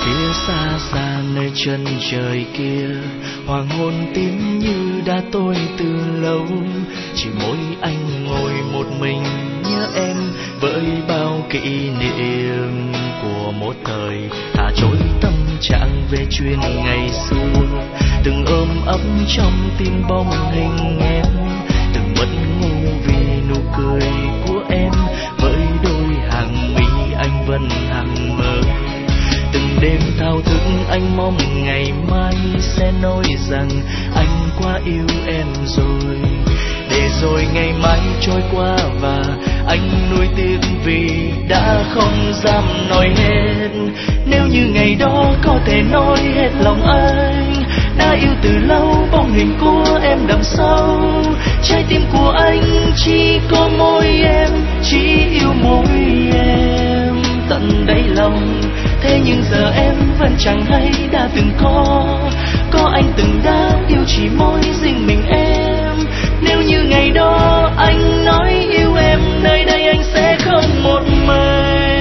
phía xa xa nơi chân trời kia, hoàng hôn tím như đã tối từ lâu. Chỉ mỗi anh ngồi một mình nhớ em, với bao kỷ niệm của một thời thả trôi tâm trạng về chuyện ngày xưa. Từng ôm ấp trong tim bóng hình em, từng mất ngủ vì nụ cười của em, với đôi hàng mi anh vẫn hằng mơ. Từng đêm thao thức anh mong ngày mai sẽ nói rằng anh quá yêu em rồi. Để rồi ngày mai trôi qua và anh nuối tiếc vì đã không dám nói hết. Nếu như ngày đó có thể nói hết lòng anh, đã yêu từ lâu bóng hình của em đằng sau. Trái tim của anh chỉ có mỗi em, chỉ yêu mỗi em tận đáy lòng. Thế nhưng giờ em vẫn chẳng hay đã từng có anh từng đã yêu chỉ mỗi riêng mình em. Nếu như ngày đó anh nói yêu em, nơi đây anh sẽ không một mình.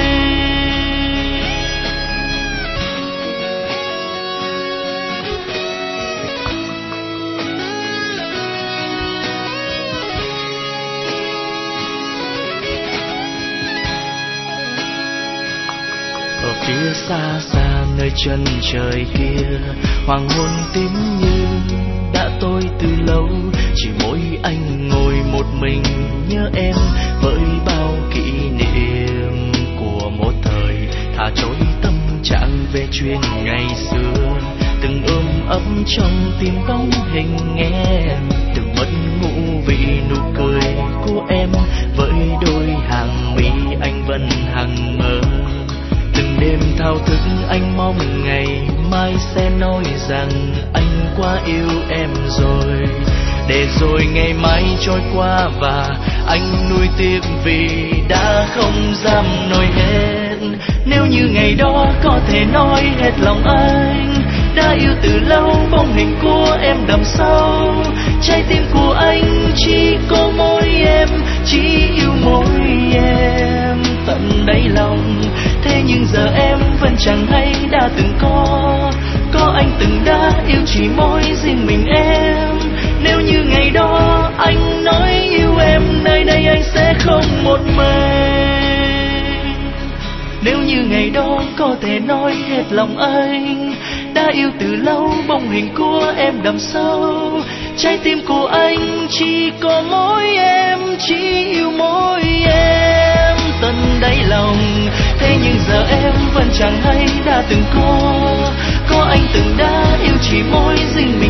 Ở phía xa xa nơi chân trời kia, hoàng hôn tím như đã tối từ lâu. Chỉ mỗi anh ngồi một mình nhớ em, với bao kỷ niệm của một thời thả trôi tâm trạng về chuyện ngày xưa. Từng ôm ấp trong tim bóng hình em, từng mất ngủ vì nụ cười của em, với đôi hàng mi anh vẫn hằng mơ. Từng đêm thao thức anh mong ngày mai sẽ nói rằng anh quá yêu em rồi. Để rồi ngày mai trôi qua và anh nuối tiếc vì đã không dám nói hết. Nếu như ngày đó có thể nói hết lòng anh, đã yêu từ lâu bóng hình của em đằng sau. Trái tim của anh chỉ có mỗi em, chỉ yêu mỗi em tận đáy lòng. Thế nhưng giờ em vẫn chẳng hay đã từng có anh từng đã yêu chỉ mỗi riêng mình em. Nếu như ngày đó anh nói yêu em, nơi đây anh sẽ không một mình. Nếu như ngày đó có thể nói hết lòng anh, đã yêu từ lâu bóng hình của em đằng sau. Trái tim của anh chỉ có mỗi em, chỉ yêu mỗi em tận đáy lòng. Thế nhưng giờ em vẫn chẳng hay đã từng có anh từng đã yêu chỉ mỗi riêng mình